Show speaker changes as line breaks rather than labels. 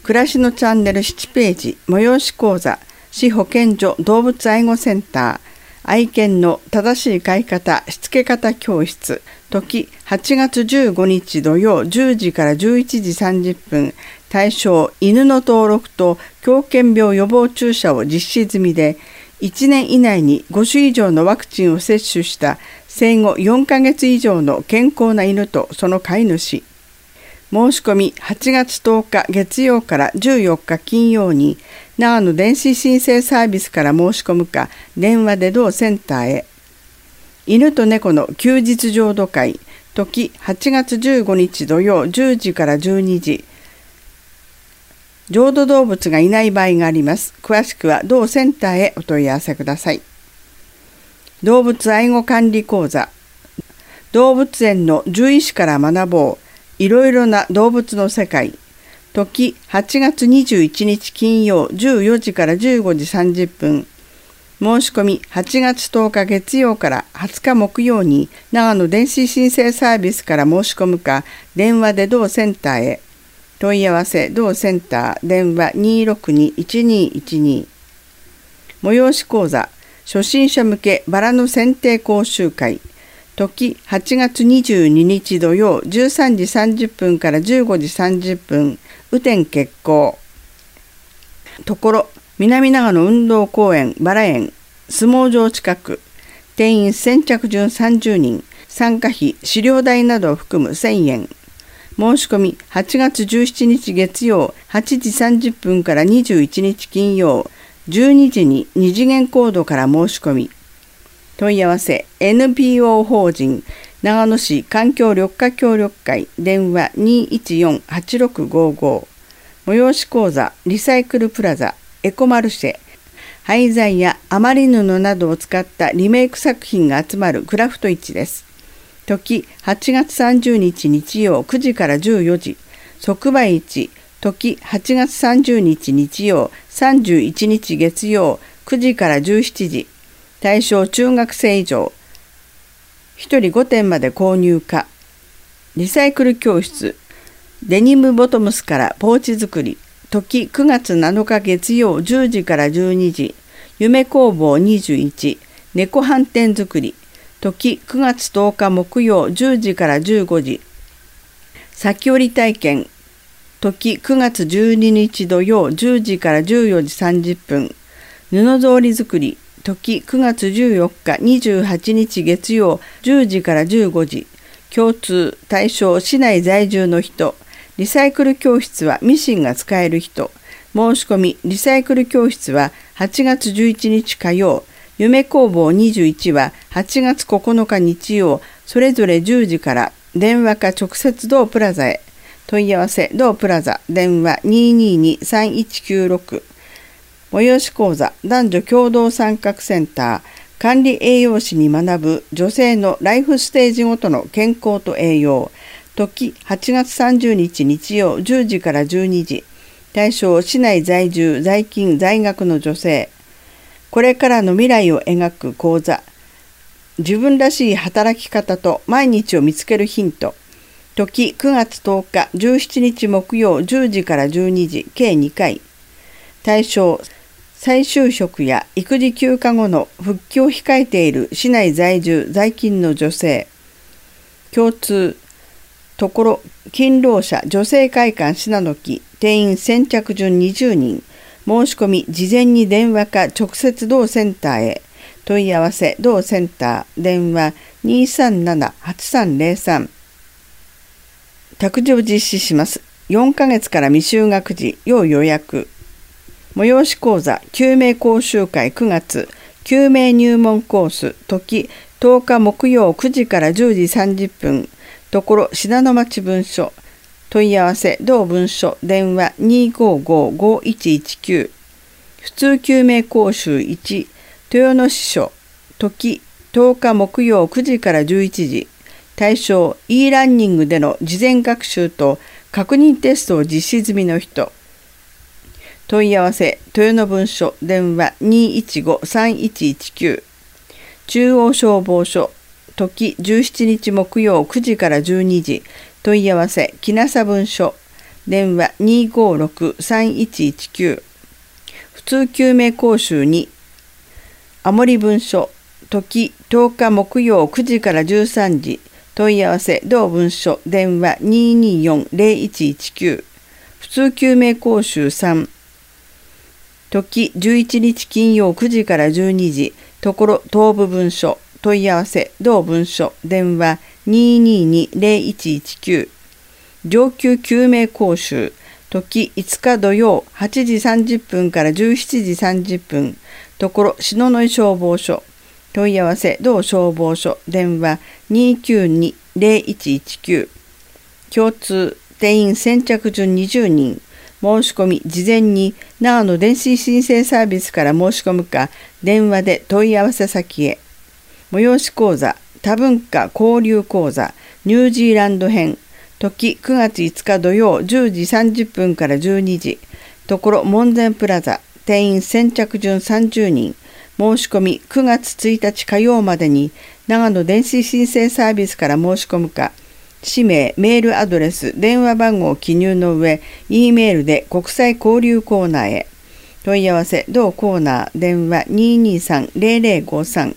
暮らしのチャンネル7ページ、催し講座、市保健所動物愛護センター、愛犬の正しい飼い方、しつけ方教室、時8月15日土曜10時から11時30分、対象犬の登録と狂犬病予防注射を実施済みで、1年以内に5種以上のワクチンを接種した生後4ヶ月以上の健康な犬とその飼い主。申し込み8月10日月曜から14日金曜に長野電子申請サービスから申し込むか電話で同センターへ。犬と猫の休日浄土会、時8月15日土曜10時から12時。浄土動物がいない場合があります。詳しくは同センターへお問い合わせください。動物愛護管理講座、動物園の獣医師から学ぼう。いろいろな動物の世界。時8月21日金曜14時から15時30分。申し込み8月10日月曜から20日木曜に長野電子申請サービスから申し込むか電話で同センターへ。問い合わせ同センター電話 262-1212。催し講座、初心者向けバラの剪定講習会。時8月22日土曜13時30分から15時30分、雨天決行。ところ、南長野運動公園バラ園、相撲場近く、定員先着順30人、参加費、飼料代などを含む1000円。申し込み8月17日月曜8時30分から21日金曜12時に2次元コードから申し込み。問い合わせ NPO 法人長野市環境緑化協力会電話 214-8655。催し講座、リサイクルプラザエコマルシェ、廃材や余り布などを使ったリメイク作品が集まるクラフト市です。時8月30日日曜9時から14時。即売市、時8月30日日曜31日月曜9時から17時。対象中学生以上。1人5点まで購入可。リサイクル教室。デニムボトムスからポーチ作り。時9月7日月曜10時から12時。夢工房21。猫飯店作り。時9月10日木曜10時から15時。先折り体験。時9月12日土曜10時から14時30分。布草履作り。時9月14日28日月曜10時から15時。共通対象市内在住の人。リサイクル教室はミシンが使える人。申し込みリサイクル教室は8月11日火曜。夢工房21は8月9日日曜。それぞれ10時から電話か直接同プラザへ。問い合わせ同プラザ電話 222-3196。催し講座、男女共同参画センター、管理栄養士に学ぶ女性のライフステージごとの健康と栄養。時8月30日日曜10時から12時。対象市内在住、在勤、在学の女性。これからの未来を描く講座。自分らしい働き方と毎日を見つけるヒント。時9月10日、17日木曜10時から12時、計2回。対象再就職や育児休暇後の復帰を控えている市内在住在勤の女性。共通ところ勤労者女性会館信濃木定員先着順20人。申し込み事前に電話か直接同センターへ。問い合わせ同センター電話 237-8303。託児を実施します。4ヶ月から未就学児要予約。催し講座、救命講習会9月、救命入門コース、時10日木曜9時から10時30分、ところ信濃町分所、問い合わせ同分所、電話 255-5119。普通救命講習1、豊野支所、時10日木曜9時から11時。対象 e ランニングでの事前学習と確認テストを実施済みの人。問い合わせ豊野分所電話 215-3119。中央消防署時17日木曜9時から12時。問い合わせ木那佐分所電話256-3119。普通救命講習2。アモリ文書。時10日木曜9時から13時。問い合わせ同文書。電話224-0119。普通救命講習3。時11日金曜9時から12時。ところ東部文書。問い合わせ同文書。電話222-0119。上級救命講習。時5日土曜8時30分から17時30分。ところ篠ノ井消防署。問い合わせ同消防署。電話292-0119。共通定員先着順20人。申し込み事前に長野電子申請サービスから申し込むか電話で問い合わせ先へ。催し講座多文化交流講座ニュージーランド編。時9月5日土曜10時30分から12時。ところ門前プラザ。定員先着順30人。申し込み9月1日火曜までに長野電子申請サービスから申し込むか、氏名、メールアドレス、電話番号を記入の上、Eメールで国際交流コーナーへ。問い合わせ同コーナー電話223-0053。